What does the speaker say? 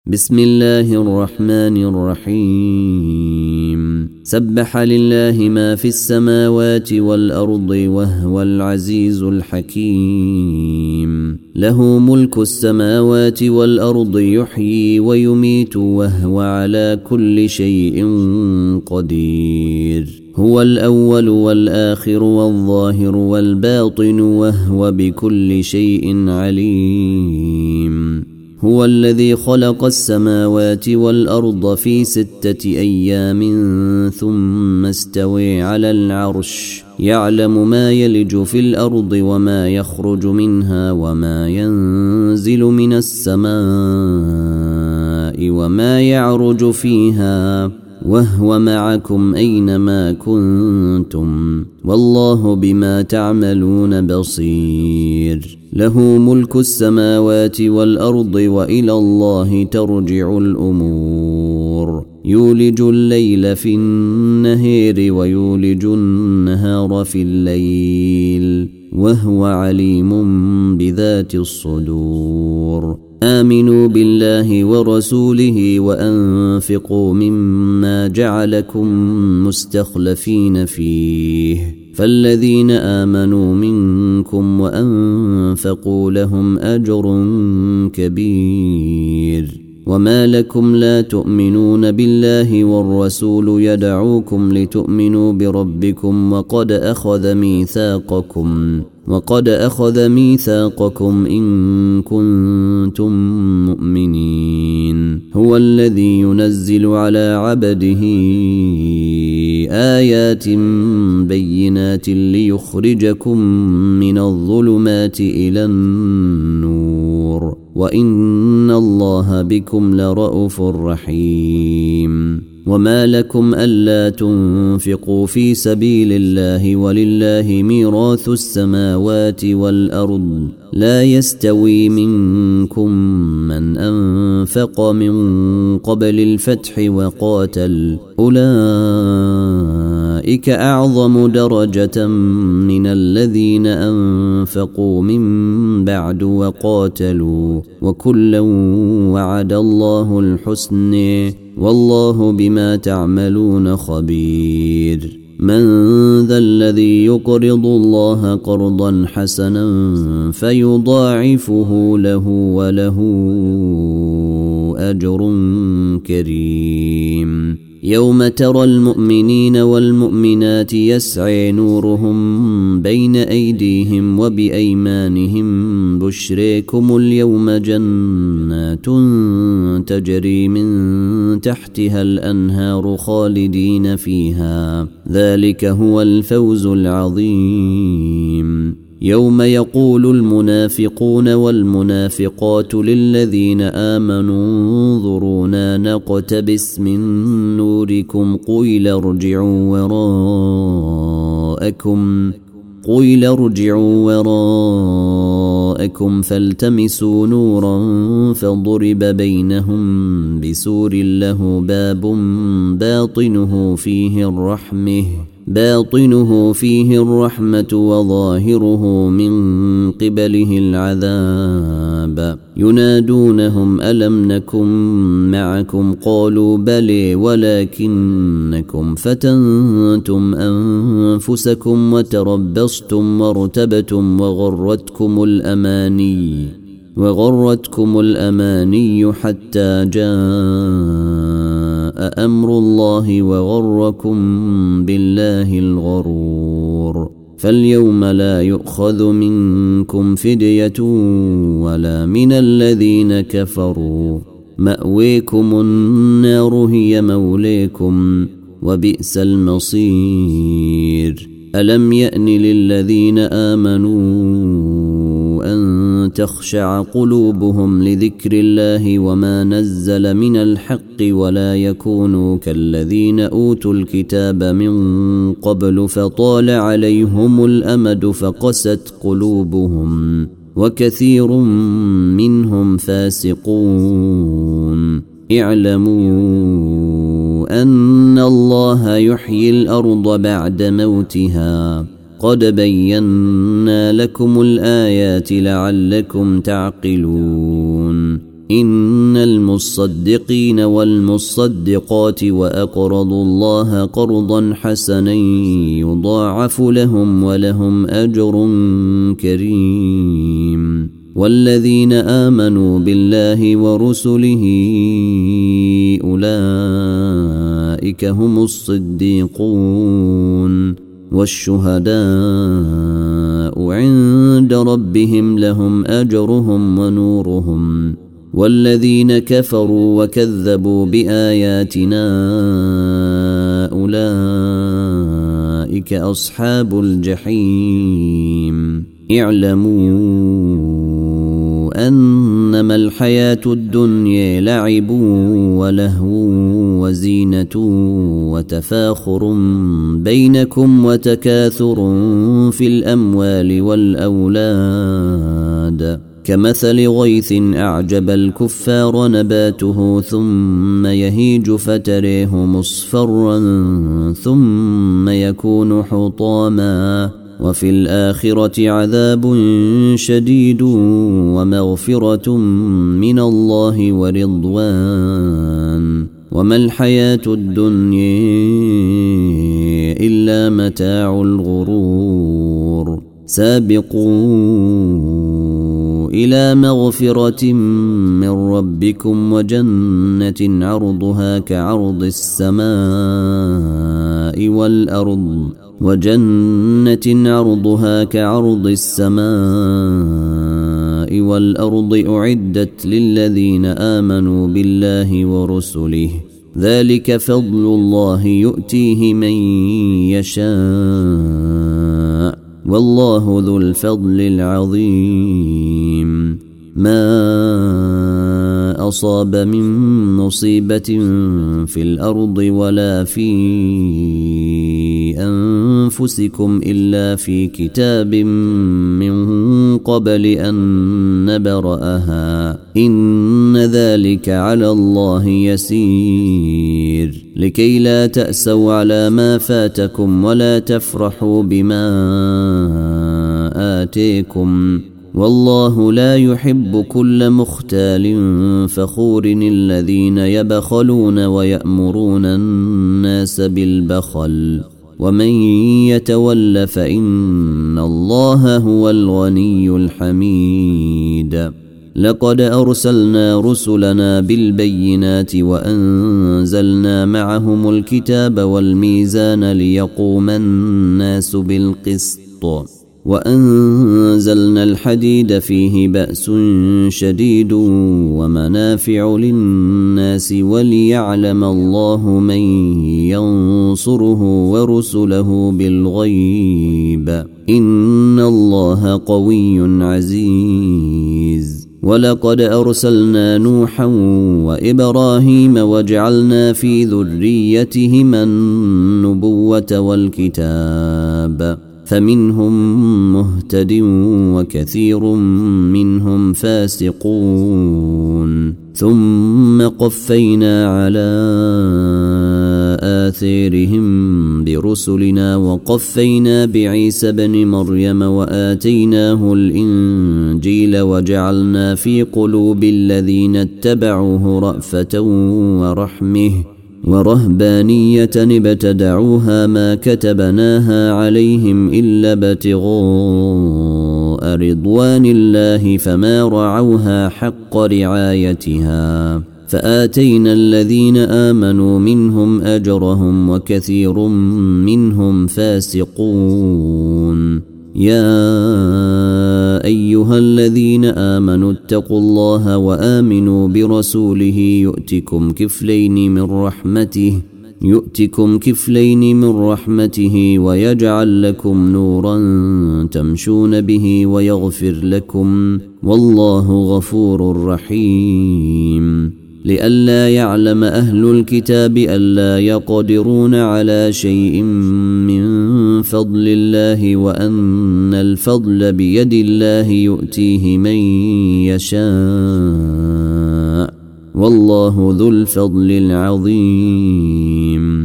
بسم الله الرحمن الرحيم سبح لله ما في السماوات والأرض وهو العزيز الحكيم له ملك السماوات والأرض يحيي ويميت وهو على كل شيء قدير هو الأول والآخر والظاهر والباطن وهو بكل شيء عليم هو الذي خلق السماوات والأرض في 6 أيام ثم استوى على العرش يعلم ما يلج في الأرض وما يخرج منها وما ينزل من السماء وما يعرج فيها وهو معكم أينما كنتم والله بما تعملون بصير له ملك السماوات والأرض وإلى الله ترجع الأمور يولج الليل في النهار ويولج النهار في الليل وهو عليم بذات الصدور آمنوا بالله ورسوله وأنفقوا مما جعلكم مستخلفين فيه فالذين آمنوا منكم وأنفقوا لهم أجر كبير وما لكم لا تؤمنون بالله والرسول يدعوكم لتؤمنوا بربكم وقد أخذ ميثاقكم إن كنتم مؤمنين هو الذي ينزل على عبده آيات بينات ليخرجكم من الظلمات إلى النور وإن الله بكم لرءوف رحيم وما لكم ألا تنفقوا في سبيل الله ولله ميراث السماوات والأرض لا يستوي منكم من أنفق من قبل الفتح وقاتل أولئك أعظم درجة من الذين أنفقوا من بعد وقاتلوا وكلا وعد الله الحسن والله بما تعملون خبير من ذا الذي يقرض الله قرضا حسنا فيضاعفه له وله أجر كريم يوم ترى المؤمنين والمؤمنات يسعى نورهم بين أيديهم وبأيمانهم بشريكم اليوم جنات تجري من تحتها الأنهار خالدين فيها ذلك هو الفوز العظيم يوم يقول المنافقون والمنافقات للذين آمنوا انظرونا نقتبس من نوركم قيل ارجعوا وراءكم فالتمسوا نورا فضرب بينهم بسور له باب باطنه فيه الرحمة وظاهره من قبله العذاب ينادونهم ألم نكن معكم قالوا بلى ولكنكم فتنتم أنفسكم وتربصتم وارتبتم وغرتكم الأماني حتى جاء أمر الله وغركم بالله الغرور فاليوم لا يؤخذ منكم فدية ولا من الذين كفروا مأويكم النار هي موليكم وبئس المصير ألم يأن للذين آمنوا أن تخشع قلوبهم لذكر الله وما نزل من الحق ولا يكونوا كالذين أوتوا الكتاب من قبل فطال عليهم الأمد فقست قلوبهم وكثير منهم فاسقون اعلموا أن الله يحيي الأرض بعد موتها قد بينا لكم الآيات لعلكم تعقلون إن المصدقين والمصدقات وأقرضوا الله قرضا حسنا يضاعف لهم ولهم أجر كريم. والذين آمنوا بالله ورسله أولئك هم الصديقون والشهداء عند ربهم لهم أجرهم ونورهم. والذين كفروا وكذبوا بآياتنا أولئك أصحاب الجحيم. اعلموا أنما الحياة الدنيا لعب ولهو وزينة وتفاخر بينكم وتكاثر في الأموال والأولاد كمثل غيث أعجب الكفار نباته ثم يهيج فتريه مصفرا ثم يكون حطاما وفي الآخرة عذاب شديد ومغفرة من الله ورضوان وما الحياة الدنيا إلا متاع الغرور. سابقوا إلى مغفرة من ربكم وجنة عرضها كعرض السماء والأرض أعدت للذين آمنوا بالله ورسله ذلك فضل الله يؤتيه من يشاء والله ذو الفضل العظيم. ما أصاب من مصيبة في الأرض ولا في أنفسكم إلا في كتاب من قبل أن نبرأها إن ذلك على الله يسير. لكي لا تأسوا على ما فاتكم ولا تفرحوا بما آتيكم والله لا يحب كل مختال فخور الذين يبخلون ويأمرون الناس بالبخل ومن يتول فإن الله هو الغني الحميد. لقد أرسلنا رسلنا بالبينات وأنزلنا معهم الكتاب والميزان ليقوم الناس بالقسط وأنزلنا الحديد فيه بأس شديد ومنافع للناس وليعلم الله من ينصره ورسله بالغيب إن الله قوي عزيز. ولقد أرسلنا نوحا وإبراهيم وجعلنا في ذريتهما النبوة والكتاب فمنهم مهتد وكثير منهم فاسقون. ثم قفينا على آثارهم برسلنا وقفينا بعيسى بن مريم وآتيناه الإنجيل وجعلنا في قلوب الذين اتبعوه رأفة ورحمة ورهبانية ابتدعوها ما كتبناها عليهم إلا ابتغاء رضوان الله فما رعوها حق رعايتها فآتينا الذين آمنوا منهم أجرهم وكثير منهم فاسقون. يا أيها الذين آمنوا اتقوا الله وآمنوا برسوله يؤتكم كفلين من رحمته ويجعل لكم نورا تمشون به ويغفر لكم والله غفور رحيم. لئلا يعلم أهل الكتاب ألا يقدرون على شيء من فضل الله وأن الفضل بيد الله يؤتيه من يشاء والله ذو الفضل العظيم.